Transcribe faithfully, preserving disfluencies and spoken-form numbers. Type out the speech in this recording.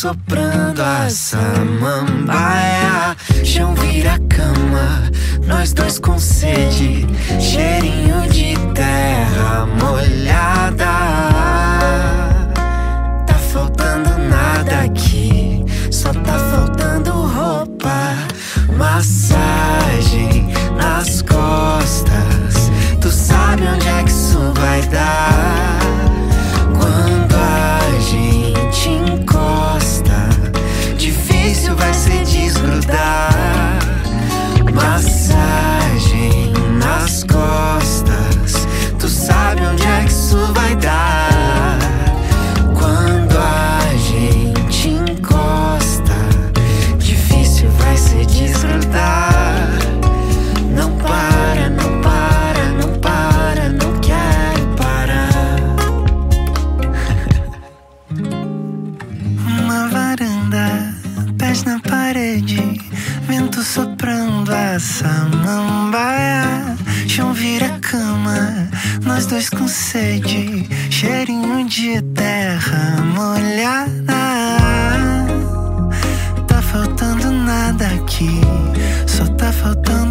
soprando a samambaia. Chão vira cama, nós dois com sede, cheirinho de terra molhada. Tá faltando nada aqui, só tá faltando roupa. Massagem nas costas, tu sabe onde é que isso vai dar. Quando a gente encosta, difícil vai ser desgrudar. Massagem nas costas, tu sabe onde é que isso vai dar. Quando a gente encosta, difícil vai ser desgrudar. Não para, não para, não para, não quero parar. Uma varanda, pés na parede, vento soprando a samambaia. Chão vira cama, nós dois com sede, cheirinho de terra molhada. Tá faltando nada aqui, só tá faltando